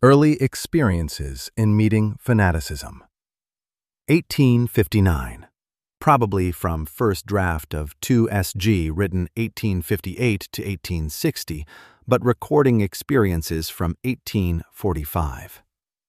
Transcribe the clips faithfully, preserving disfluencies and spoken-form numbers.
Early Experiences in Meeting Fanaticism. eighteen fifty-nine. Probably from first draft of two S G written eighteen fifty-eight to eighteen sixty, but recording experiences from eighteen forty-five.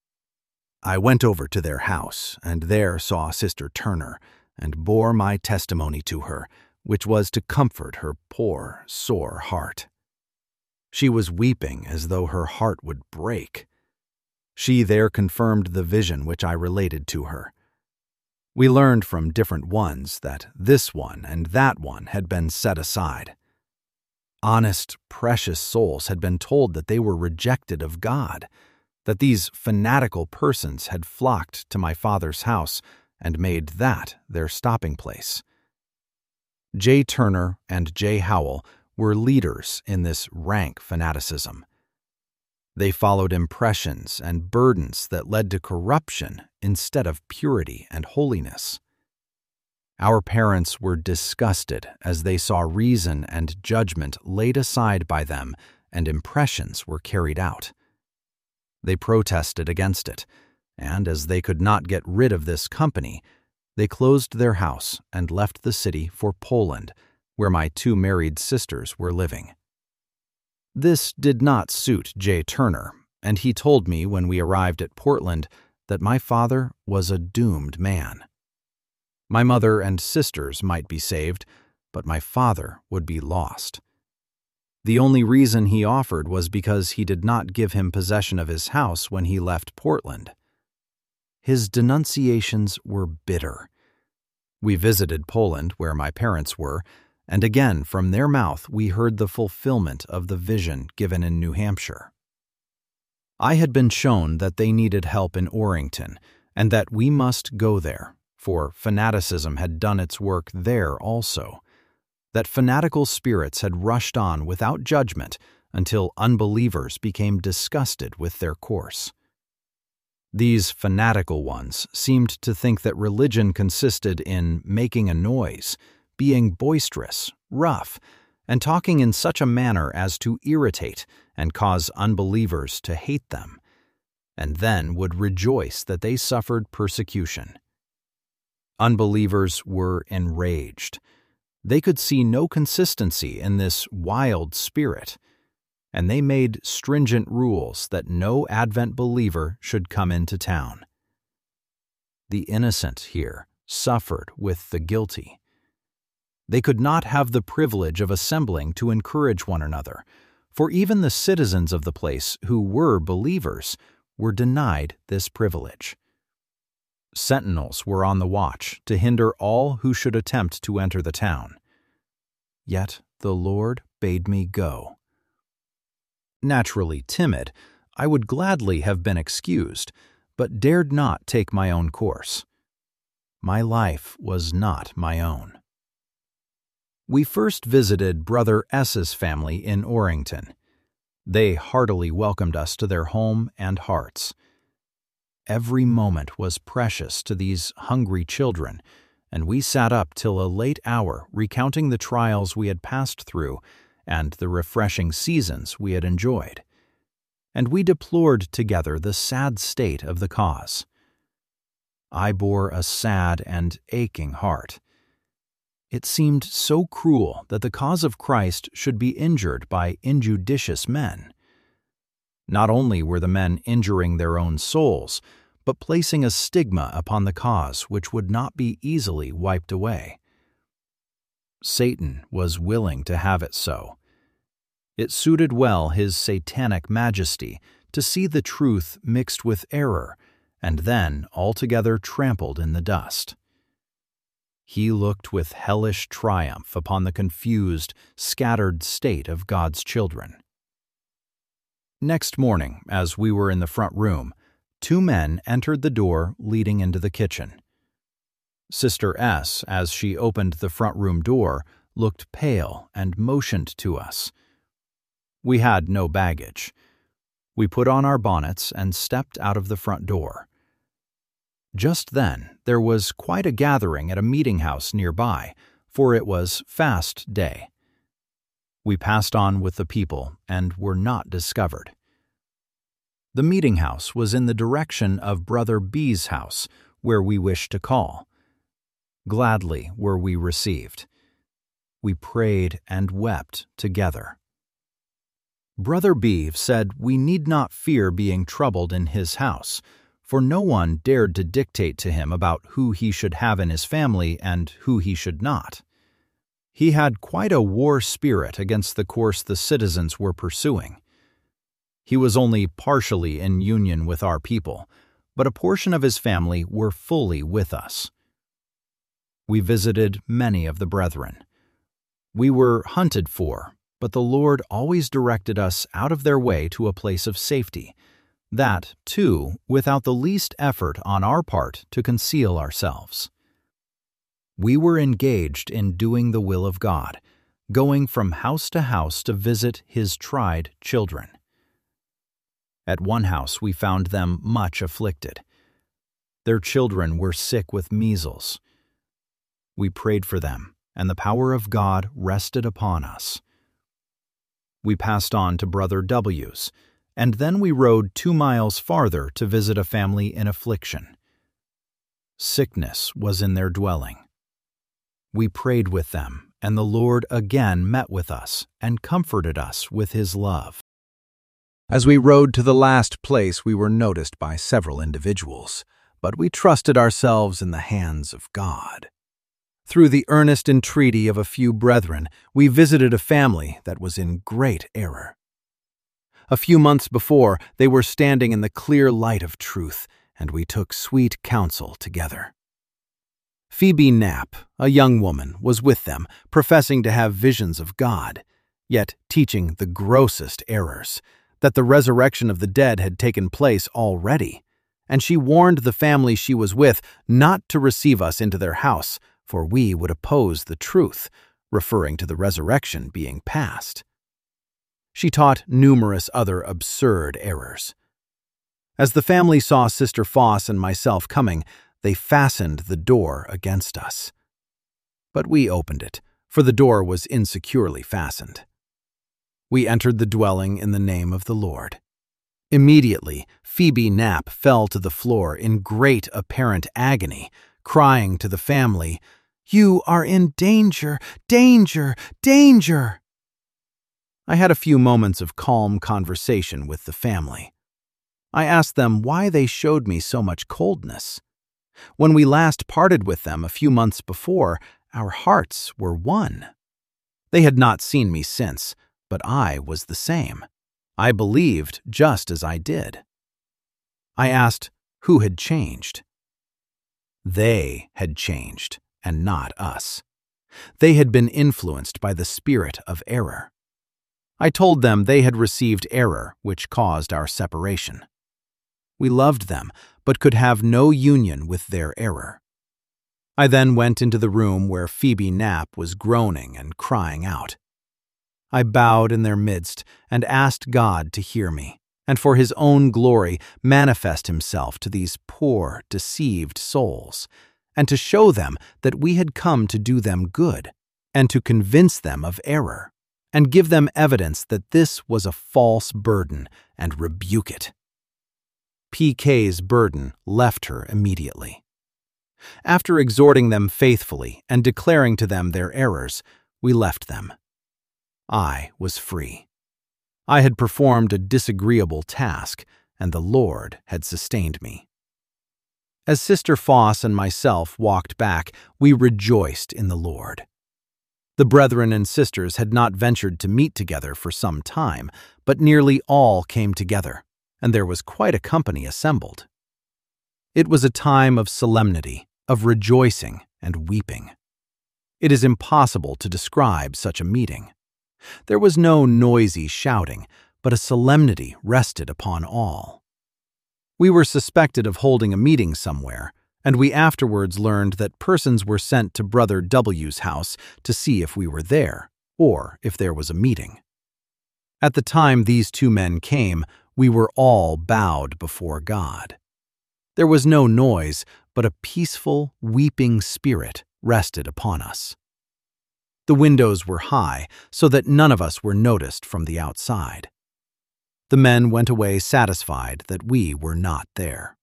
I went over to their house, and there saw Sister Turner, and bore my testimony to her, which was to comfort her poor, sore heart. She was weeping as though her heart would break. She there confirmed the vision which I related to her. We learned from different ones that this one and that one had been set aside. Honest, precious souls had been told that they were rejected of God, that these fanatical persons had flocked to my father's house and made that their stopping place. J. Turner and J. Howell were leaders in this rank fanaticism. They followed impressions and burdens that led to corruption instead of purity and holiness. Our parents were disgusted as they saw reason and judgment laid aside by them and impressions were carried out. They protested against it, and as they could not get rid of this company, they closed their house and left the city for Poland, where my two married sisters were living. This did not suit J. Turner, and he told me when we arrived at Portland that my father was a doomed man. My mother and sisters might be saved, but my father would be lost. The only reason he offered was because he did not give him possession of his house when he left Portland. His denunciations were bitter. We visited Poland, where my parents were, and again from their mouth we heard the fulfillment of the vision given in New Hampshire. I had been shown that they needed help in Orrington, and that we must go there, for fanaticism had done its work there also, that fanatical spirits had rushed on without judgment until unbelievers became disgusted with their course. These fanatical ones seemed to think that religion consisted in making a noise, being boisterous, rough, and talking in such a manner as to irritate and cause unbelievers to hate them, and then would rejoice that they suffered persecution. Unbelievers were enraged. They could see no consistency in this wild spirit, and they made stringent rules that no Advent believer should come into town. The innocent here suffered with the guilty. They could not have the privilege of assembling to encourage one another, for even the citizens of the place who were believers were denied this privilege. Sentinels were on the watch to hinder all who should attempt to enter the town. Yet the Lord bade me go. Naturally timid, I would gladly have been excused, but dared not take my own course. My life was not my own. We first visited Brother S.'s family in Orrington. They heartily welcomed us to their home and hearts. Every moment was precious to these hungry children, and we sat up till a late hour recounting the trials we had passed through and the refreshing seasons we had enjoyed. And we deplored together the sad state of the cause. I bore a sad and aching heart. It seemed so cruel that the cause of Christ should be injured by injudicious men. Not only were the men injuring their own souls, but placing a stigma upon the cause which would not be easily wiped away. Satan was willing to have it so. It suited well his satanic majesty to see the truth mixed with error, and then altogether trampled in the dust. He looked with hellish triumph upon the confused, scattered state of God's children. Next morning, as we were in the front room, two men entered the door leading into the kitchen. Sister S., as she opened the front room door, looked pale and motioned to us. We had no baggage. We put on our bonnets and stepped out of the front door. Just then there was quite a gathering at a meeting house nearby, for it was fast day. We passed on with the people and were not discovered. The meeting house was in the direction of Brother B's house, where we wished to call. Gladly were we received. We prayed and wept together. Brother B said we need not fear being troubled in his house, for no one dared to dictate to him about who he should have in his family and who he should not. He had quite a war spirit against the course the citizens were pursuing. He was only partially in union with our people, but a portion of his family were fully with us. We visited many of the brethren. We were hunted for, but the Lord always directed us out of their way to a place of safety, that, too, without the least effort on our part to conceal ourselves. We were engaged in doing the will of God, going from house to house to visit His tried children. At one house we found them much afflicted. Their children were sick with measles. We prayed for them, and the power of God rested upon us. We passed on to Brother W's, and then we rode two miles farther to visit a family in affliction. Sickness was in their dwelling. We prayed with them, and the Lord again met with us and comforted us with His love. As we rode to the last place, we were noticed by several individuals, but we trusted ourselves in the hands of God. Through the earnest entreaty of a few brethren, we visited a family that was in great error. A few months before, they were standing in the clear light of truth, and we took sweet counsel together. Phoebe Knapp, a young woman, was with them, professing to have visions of God, yet teaching the grossest errors, that the resurrection of the dead had taken place already, and she warned the family she was with not to receive us into their house, for we would oppose the truth, referring to the resurrection being past. She taught numerous other absurd errors. As the family saw Sister Foss and myself coming, they fastened the door against us. But we opened it, for the door was insecurely fastened. We entered the dwelling in the name of the Lord. Immediately, Phoebe Knapp fell to the floor in great apparent agony, crying to the family, "You are in danger, danger, danger!" I had a few moments of calm conversation with the family. I asked them why they showed me so much coldness. When we last parted with them a few months before, our hearts were one. They had not seen me since, but I was the same. I believed just as I did. I asked who had changed. They had changed, and not us. They had been influenced by the spirit of error. I told them they had received error, which caused our separation. We loved them, but could have no union with their error. I then went into the room where Phoebe Knapp was groaning and crying out. I bowed in their midst and asked God to hear me, and for His own glory manifest Himself to these poor, deceived souls, and to show them that we had come to do them good, and to convince them of error, and give them evidence that this was a false burden, and rebuke it. P K's burden left her immediately. After exhorting them faithfully and declaring to them their errors, we left them. I was free. I had performed a disagreeable task, and the Lord had sustained me. As Sister Foss and myself walked back, we rejoiced in the Lord. The brethren and sisters had not ventured to meet together for some time, but nearly all came together, and there was quite a company assembled. It was a time of solemnity, of rejoicing and weeping. It is impossible to describe such a meeting. There was no noisy shouting, but a solemnity rested upon all. We were suspected of holding a meeting somewhere, and we afterwards learned that persons were sent to Brother W's house to see if we were there, or if there was a meeting. At the time these two men came, we were all bowed before God. There was no noise, but a peaceful, weeping spirit rested upon us. The windows were high, so that none of us were noticed from the outside. The men went away satisfied that we were not there.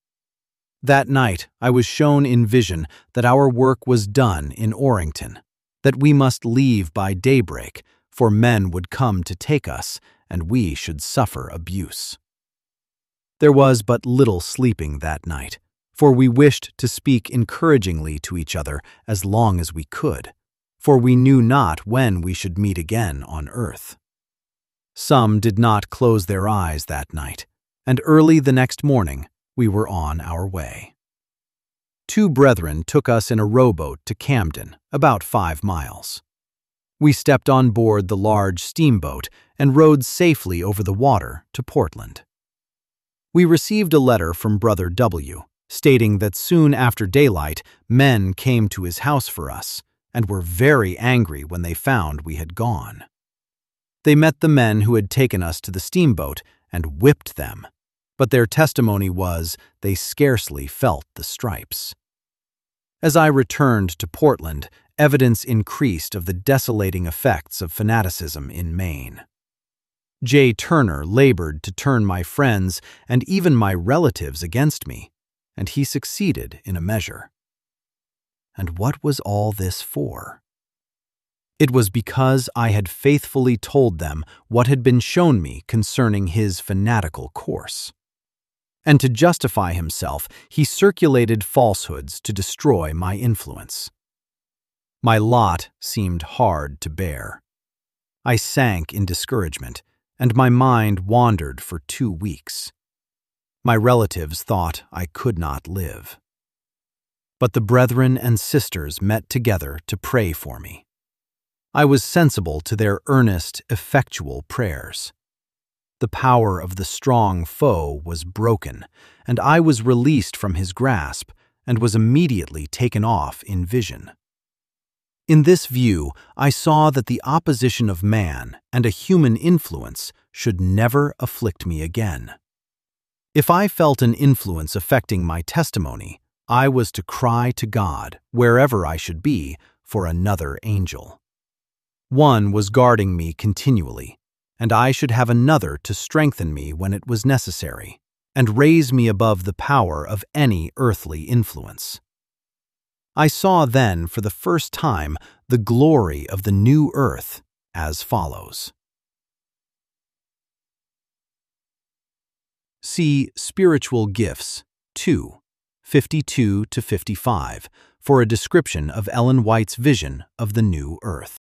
That night, I was shown in vision that our work was done in Orrington, that we must leave by daybreak, for men would come to take us, and we should suffer abuse. There was but little sleeping that night, for we wished to speak encouragingly to each other as long as we could, for we knew not when we should meet again on earth. Some did not close their eyes that night, and early the next morning we were on our way. Two brethren took us in a rowboat to Camden, about five miles. We stepped on board the large steamboat and rowed safely over the water to Portland. We received a letter from Brother W, stating that soon after daylight men came to his house for us, and were very angry when they found we had gone. They met the men who had taken us to the steamboat and whipped them, but their testimony was they scarcely felt the stripes. As I returned to Portland, evidence increased of the desolating effects of fanaticism in Maine. J. Turner labored to turn my friends and even my relatives against me, and he succeeded in a measure. And what was all this for? It was because I had faithfully told them what had been shown me concerning his fanatical course. And to justify himself, he circulated falsehoods to destroy my influence. My lot seemed hard to bear. I sank in discouragement, and my mind wandered for two weeks. My relatives thought I could not live. But the brethren and sisters met together to pray for me. I was sensible to their earnest, effectual prayers. The power of the strong foe was broken, and I was released from his grasp and was immediately taken off in vision. In this view, I saw that the opposition of man and a human influence should never afflict me again. If I felt an influence affecting my testimony, I was to cry to God, wherever I should be, for another angel. One was guarding me continually, and I should have another to strengthen me when it was necessary, and raise me above the power of any earthly influence. I saw then for the first time the glory of the new earth as follows. See Spiritual Gifts, two, fifty-two to fifty-five, for a description of Ellen White's vision of the new earth.